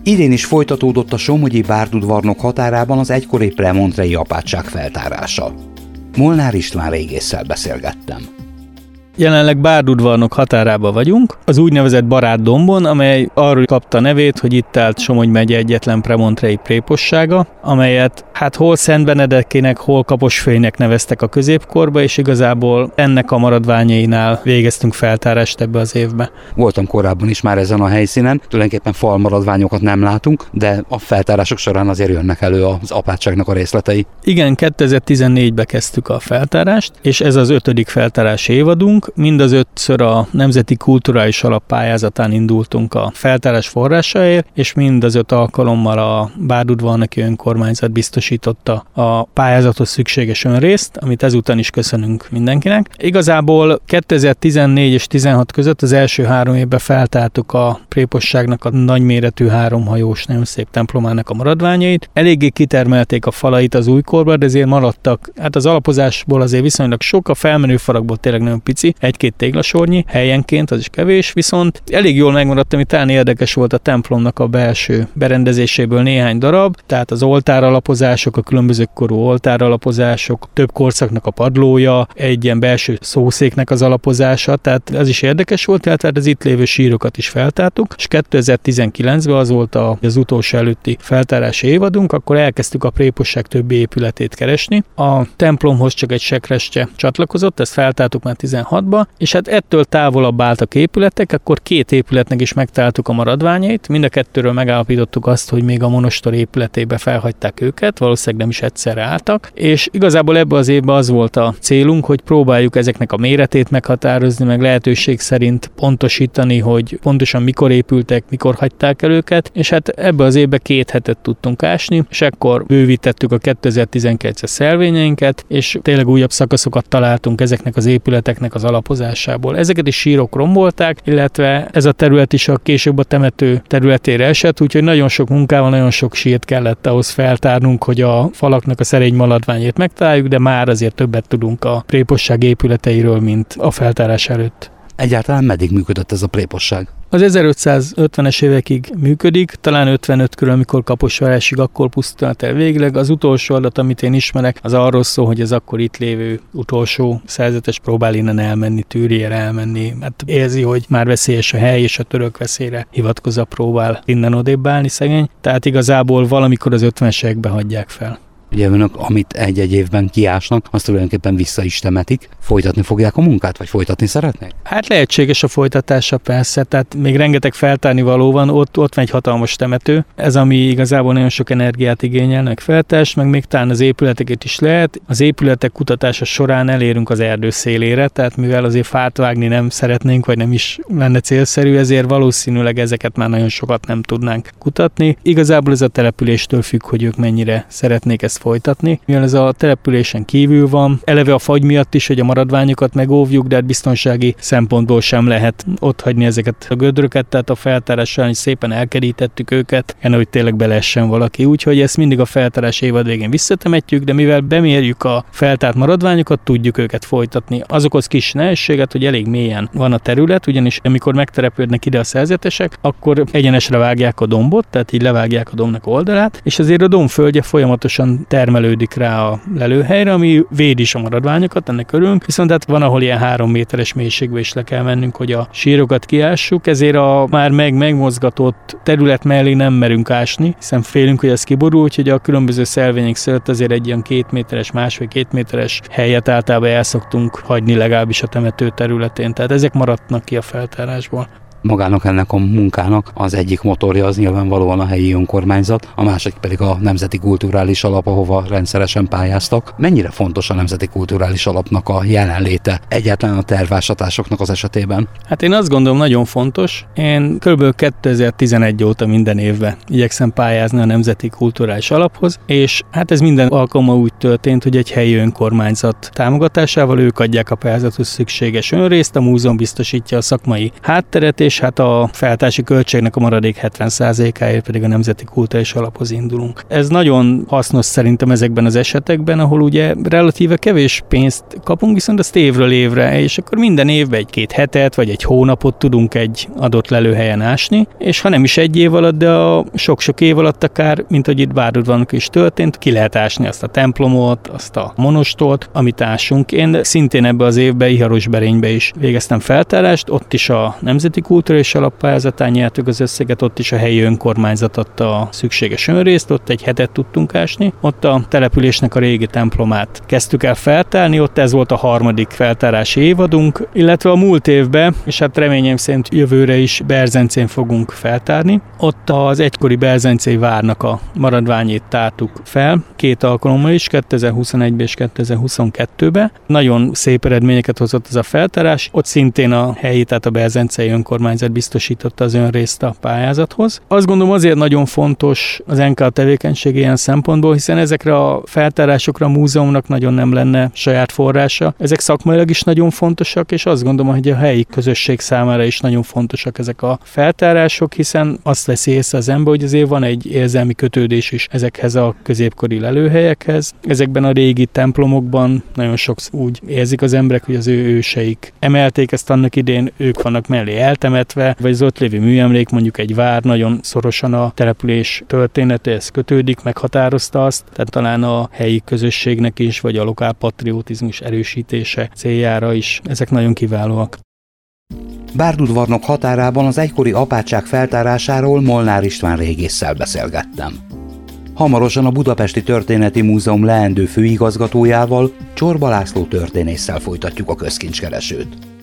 Idén is folytatódott a somogyi bárdudvarnok határában az egykori premontrei apátság feltárása. Molnár István régésszel beszélgettem. Jelenleg Bárdudvarnok határában vagyunk, az úgynevezett Barátdombon, amely arról kapta nevét, hogy itt állt Somogy megye egyetlen premontrei prépossága, amelyet hol Szent Benedekkének, hol Kaposfőinek neveztek a középkorba, és igazából ennek a maradványainál végeztünk feltárást ebbe az évbe. Voltam korábban is már ezen a helyszínen, tulajdonképpen falmaradványokat nem látunk, de a feltárások során azért jönnek elő az apátságnak a részletei. Igen, 2014-ben kezdtük a feltárást, és ez az 5. feltárási évadunk. Mind az 5-ször a Nemzeti Kulturális Alap pályázatán indultunk a feltárás forrásaért, és mind az 5 alkalommal a Bárdudvarnoki önkormányzat biztosította a pályázathoz szükséges önrészt, amit ezúttal is köszönünk mindenkinek. Igazából 2014 és 16 között az első 3 évben feltártuk a préposságnak a nagyméretű 3 hajós, nagyon szép templomának a maradványait. Eléggé kitermelték a falait az újkorban, de ezért maradtak, az alapozásból azért viszonylag sok, a felmenő falakból tényleg nagyon pici, 1-2 téglasornyi helyenként, az is kevés, viszont elég jól megmaradt, ami talán érdekes volt a templomnak a belső berendezéséből néhány darab, tehát az oltáralapozások, a különböző korú oltáralapozások, több korszaknak a padlója, egy ilyen belső szószéknek az alapozása, tehát ez is érdekes volt, tehát az itt lévő sírokat is feltártuk, és 2019-ben az volt az utolsó előtti feltárási évadunk, akkor elkezdtük a préposság többi épületét keresni. A templomhoz csak egy sekrestye csatlakozott, ezt feltártuk már 16-ba, és ettől távolabb álltak épületek, akkor 2 épületnek is megtaláltuk a maradványait, mind a 2-ről megállapítottuk azt, hogy még a monostor épületébe felhagyták őket, valószínűleg nem is egyszerre álltak, és igazából ebbe az évben az volt a célunk, hogy próbáljuk ezeknek a méretét meghatározni, meg lehetőség szerint pontosítani, hogy pontosan mikor épültek, mikor hagyták el őket, és ebbe az évben 2 hetet tudtunk ásni, és ekkor bővítettük a 2019-es szelvényeinket, és tényleg újabb szakaszokat találtunk ezeknek az épületeknek az alapozásából. Ezeket is sírok rombolták, illetve ez a terület is a később a temető területére esett, úgyhogy nagyon sok munkával, nagyon sok sírt kellett ahhoz feltárnunk, hogy a falaknak a szerény maradványait megtaláljuk, de már azért többet tudunk a préposság épületeiről, mint a feltárás előtt. Egyáltalán meddig működött ez a préposság? Az 1550-es évekig működik, talán 55 körül, amikor Kaposvárásig, akkor pusztult el végleg. Az utolsó adat, amit én ismerek, az arról szól, hogy az akkor itt lévő utolsó szerzetes próbál innen elmenni, Tűrére elmenni. Érzi, hogy már veszélyes a hely, és a török veszélyre hivatkozva próbál innen odébb állni szegény. Tehát igazából valamikor az 50-es években hagyják fel. Ugye önök, amit egy-egy évben kiásnak, azt tulajdonképpen vissza is temetik. Folytatni fogják a munkát, vagy folytatni szeretnék? Lehetséges a folytatása persze, tehát még rengeteg feltárni való van, ott van egy hatalmas temető, ez ami igazából nagyon sok energiát igényel, meg feltárás, meg még talán az épületeket is lehet. Az épületek kutatása során elérünk az erdő szélére, tehát mivel azért fát vágni nem szeretnénk, vagy nem is lenne célszerű, ezért valószínűleg ezeket már nagyon sokat nem tudnánk kutatni. Igazából ez a településtől függ, hogy ők mennyire szeretnék ezt folytatni. Mivel ez a településen kívül van, eleve a fagy miatt is, hogy a maradványokat megóvjuk, de biztonsági szempontból sem lehet ott hagyni ezeket a gödröket, tehát a feltárás során is szépen elkerítettük őket, hogy tényleg beleessen valaki. Úgyhogy ezt mindig a feltárás évad végén visszatemetjük, de mivel bemérjük a feltárt maradványokat, tudjuk őket folytatni. Az okoz kis nehézséget, hogy elég mélyen van a terület, ugyanis amikor megtelepülnek ide a szerzetesek, akkor egyenesre vágják a dombot, tehát így levágják a dombnak oldalát, és azért a domb földje folyamatosan termelődik rá a lelőhelyre, ami véd is a maradványokat, ennek örülünk, viszont van, ahol ilyen 3 méteres mélységbe is le kell mennünk, hogy a sírokat kiássuk, ezért a már megmozgatott terület mellé nem merünk ásni, hiszen félünk, hogy ez kiborul, úgyhogy a különböző szelvények szölt azért egy ilyen 2 méteres, 1,5-2 méteres helyet általában el szoktunk hagyni legalábbis a temető területén, tehát ezek maradnak ki a feltárásból. Magának ennek a munkának az egyik motorja az nyilvánvalóan a helyi önkormányzat, a másik pedig a Nemzeti Kulturális Alap, ahova rendszeresen pályáztak. Mennyire fontos a Nemzeti Kulturális Alapnak a jelenléte egyáltalán a tervásatásoknak az esetében? Én azt gondolom, nagyon fontos. Én kb. 2011 óta minden évben igyekszem pályázni a Nemzeti Kulturális Alaphoz, és ez minden alkalommal úgy történt, hogy egy helyi önkormányzat támogatásával ők adják a pályázathoz szükséges önrészt, a múzeum biztosítja a szakmai hátteret, és és hát a feltárási költségnek a maradék 70%-áért pedig a Nemzeti Kulturális Alaphoz indulunk. Ez nagyon hasznos szerintem ezekben az esetekben, ahol ugye relatíve kevés pénzt kapunk, viszont azt évről évre, és akkor minden évben egy-két hetet vagy egy hónapot tudunk egy adott lelőhelyen ásni, és ha nem is egy év alatt, de a sok-sok év alatt akár, mint hogy itt Bárdudvarnok is történt, ki lehet ásni azt a templomot, azt a monostort, amit ásunk. Én szintén ebbe az évben Iharosberénybe is végeztem feltárást, ott is a Nemzeti Kulturális Alap pályázatán nyertük az összeget, ott is a helyi önkormányzat adta a szükséges önrészt, ott egy hetet tudtunk ásni. Ott a településnek a régi templomát kezdtük el feltárni, ott ez volt a harmadik feltárási évadunk, illetve a múlt évben, és hát reményem szerint jövőre is Berzencén fogunk feltárni. Ott az egykori berzencei várnak a maradványait tártuk fel, 2 alkalommal is, 2021-ben és 2022-ben. Nagyon szép eredményeket hozott ez a feltárás, ott szintén a helyi, tehát a berzencei önkormányzat biztosította az önrészt a pályázathoz. Azt gondolom azért nagyon fontos az NK tevékenység ilyen szempontból, hiszen ezekre a feltárásokra a múzeumnak nagyon nem lenne saját forrása. Ezek szakmailag is nagyon fontosak, és azt gondolom, hogy a helyi közösség számára is nagyon fontosak ezek a feltárások, hiszen azt veszi észre az ember, hogy azért van egy érzelmi kötődés is ezekhez a középkori lelőhelyekhez. Ezekben a régi templomokban nagyon sok úgy érzik az emberek, hogy az ő őseik emelték ezt annak idén, ők vannak mellé eltemetve, vagy az ott lévő műemlék, mondjuk egy vár nagyon szorosan a település történetéhez kötődik, meghatározta azt, tehát talán a helyi közösségnek is, vagy a lokálpatriotizmus erősítése céljára is ezek nagyon kiválóak. Bárdudvarnok határában az egykori apátság feltárásáról Molnár István régésszel beszélgettem. Hamarosan a Budapesti Történeti Múzeum leendő főigazgatójával, Csorba László történésszel folytatjuk a közkincskeresőt.